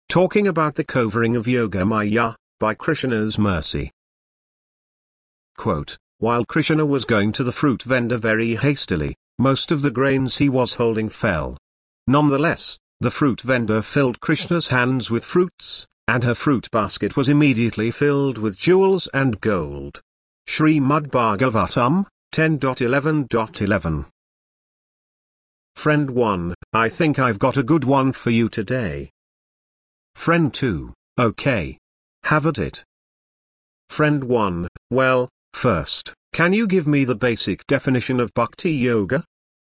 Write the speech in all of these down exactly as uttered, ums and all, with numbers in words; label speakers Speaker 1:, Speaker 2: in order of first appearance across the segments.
Speaker 1: talking about the covering of Yoga Maya, by Krishna's mercy. Quote, while Krishna was going to the fruit vendor very hastily, most of the grains he was holding fell. Nonetheless, the fruit vendor filled Krishna's hands with fruits, and her fruit basket was immediately filled with jewels and gold. Srimad Bhagavatam, ten eleven eleven. Friend one, I think I've got a good one for you today. Friend two, okay. Have at it. Friend one, well, first, can you give me the basic definition of Bhakti Yoga?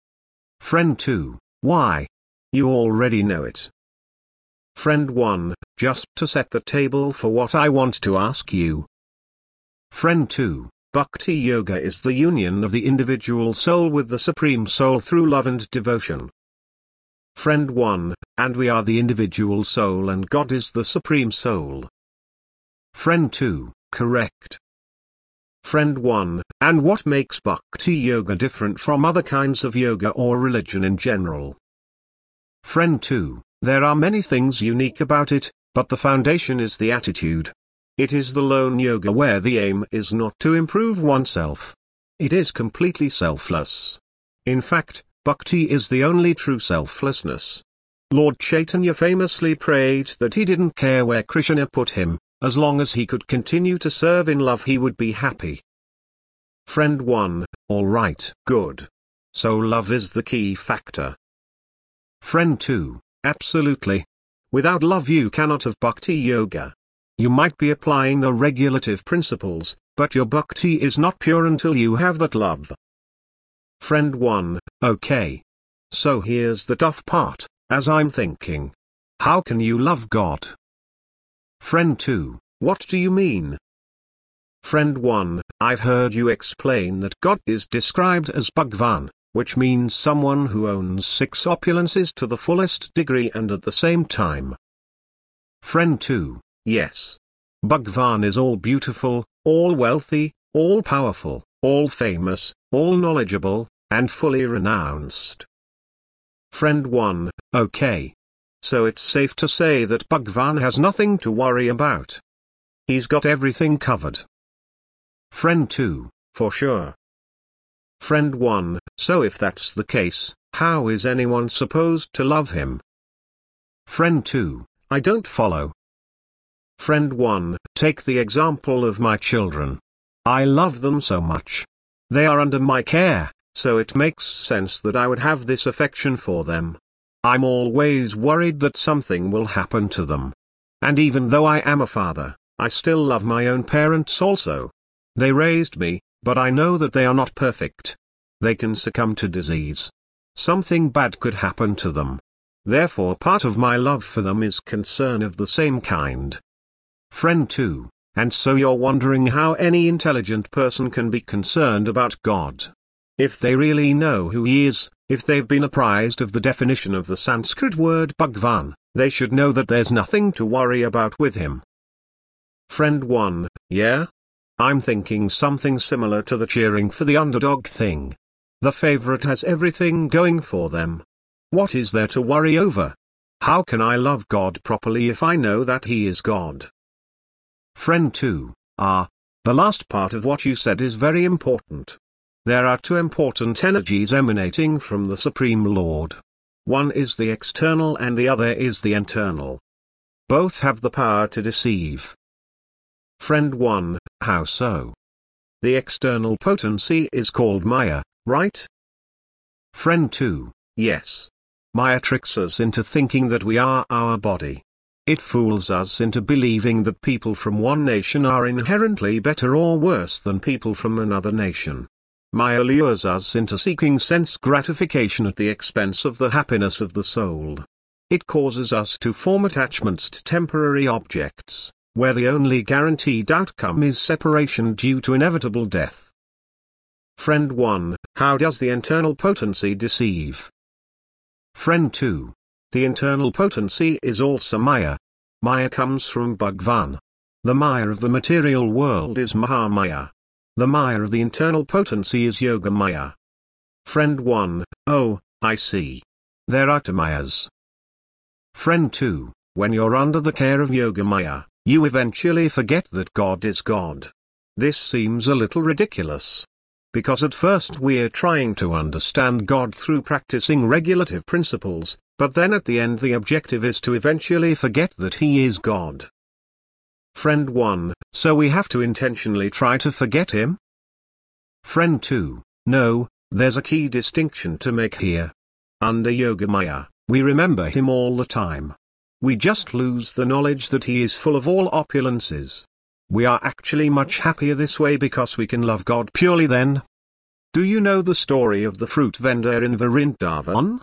Speaker 1: Friend two, why? You already know it. Friend one, just to set the table for what I want to ask you. Friend two, Bhakti Yoga is the union of the individual soul with the Supreme Soul through love and devotion. Friend one, and we are the individual soul and God is the Supreme Soul. Friend two, correct. Friend one, and what makes Bhakti Yoga different from other kinds of yoga or religion in general? Friend two, there are many things unique about it, but the foundation is the attitude. It is the lone yoga where the aim is not to improve oneself. It is completely selfless. In fact, Bhakti is the only true selflessness. Lord Chaitanya famously prayed that he didn't care where Krishna put him, as long as he could continue to serve in love he would be happy. Friend one, alright, good. So love is the key factor. Friend two, absolutely. Without love you cannot have Bhakti Yoga. You might be applying the regulative principles, but your Bhakti is not pure until you have that love. Friend one, okay. So here's the tough part, as I'm thinking. How can you love God? Friend two, what do you mean? Friend one, I've heard you explain that God is described as Bhagwan, which means someone who owns six opulences to the fullest degree and at the same time. Friend two, yes. Bhagwan is all beautiful, all wealthy, all powerful, all famous, all knowledgeable, and fully renounced. Friend one, okay. So it's safe to say that Bhagwan has nothing to worry about. He's got everything covered. Friend two, for sure. Friend one, so if that's the case, how is anyone supposed to love him? Friend two, I don't follow. Friend one, take the example of my children. I love them so much. They are under my care, so it makes sense that I would have this affection for them. I'm always worried that something will happen to them. And even though I am a father, I still love my own parents also. They raised me, but I know that they are not perfect. They can succumb to disease. Something bad could happen to them. Therefore part of my love for them is concern of the same kind. Friend two, and so you're wondering how any intelligent person can be concerned about God. If they really know who He is, if they've been apprised of the definition of the Sanskrit word Bhagwan, they should know that there's nothing to worry about with Him. Friend one, yeah? I'm thinking something similar to the cheering for the underdog thing. The favorite has everything going for them. What is there to worry over? How can I love God properly if I know that He is God? Friend two, ah, the last part of what you said is very important. There are two important energies emanating from the Supreme Lord. One is the external and the other is the internal. Both have the power to deceive. Friend one, how so? The external potency is called Maya, right? Friend two, yes. Maya tricks us into thinking that we are our body. It fools us into believing that people from one nation are inherently better or worse than people from another nation. Maya lures us into seeking sense gratification at the expense of the happiness of the soul. It causes us to form attachments to temporary objects, where the only guaranteed outcome is separation due to inevitable death. Friend one, how does the internal potency deceive? Friend two, the internal potency is also Maya. Maya comes from Bhagwan. The Maya of the material world is Mahamaya. The Maya of the internal potency is Yoga Maya. Friend one, oh, I see. There are two Mayas. Friend two, when you're under the care of Yogamaya, you eventually forget that God is God. This seems a little ridiculous. Because at first we're trying to understand God through practicing regulative principles, but then at the end the objective is to eventually forget that He is God. Friend one, so we have to intentionally try to forget Him? Friend two, no, there's a key distinction to make here. Under Yogamaya, we remember Him all the time. We just lose the knowledge that He is full of all opulences. We are actually much happier this way because we can love God purely then. Do you know the story of the fruit vendor in Vrindavan?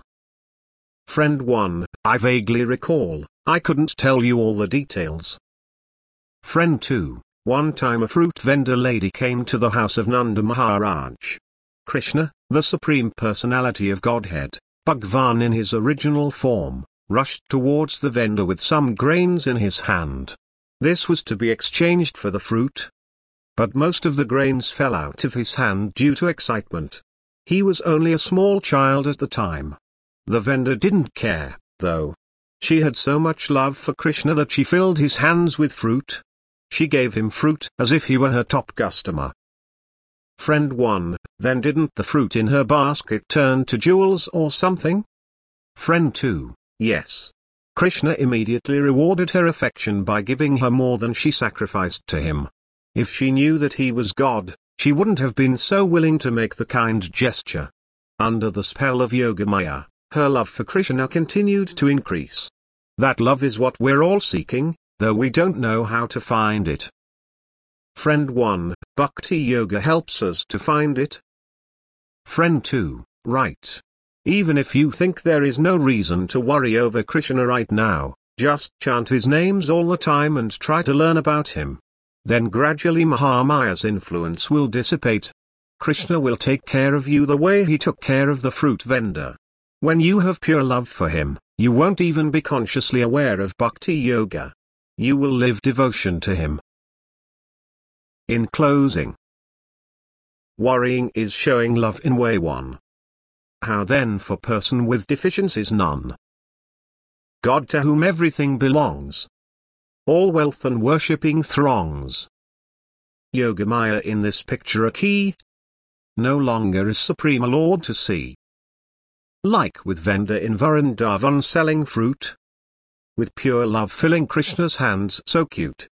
Speaker 1: Friend one, I vaguely recall, I couldn't tell you all the details. Friend two, one time a fruit vendor lady came to the house of Nanda Maharaj. Krishna, the Supreme Personality of Godhead, Bhagwan in his original form, rushed towards the vendor with some grains in his hand. This was to be exchanged for the fruit. But most of the grains fell out of his hand due to excitement. He was only a small child at the time. The vendor didn't care, though. She had so much love for Krishna that she filled his hands with fruit. She gave him fruit as if he were her top customer. Friend one, then didn't the fruit in her basket turn to jewels or something? Friend two, yes. Krishna immediately rewarded her affection by giving her more than she sacrificed to him. If she knew that he was God, she wouldn't have been so willing to make the kind gesture. Under the spell of Yogamaya, her love for Krishna continued to increase. That love is what we're all seeking, though we don't know how to find it. Friend one, Bhakti Yoga helps us to find it. Friend two, right. Even if you think there is no reason to worry over Krishna right now, just chant his names all the time and try to learn about him. Then gradually Mahamaya's influence will dissipate. Krishna will take care of you the way he took care of the fruit vendor. When you have pure love for him, you won't even be consciously aware of Bhakti Yoga. You will live devotion to him. In closing, worrying is showing love in way one. How then for person with deficiencies none? God to whom everything belongs. All wealth and worshipping throngs. Yogamaya in this picture a key. No longer is Supreme Lord to see. Like with vendor in Vrindavan selling fruit. With pure love filling Krishna's hands so cute.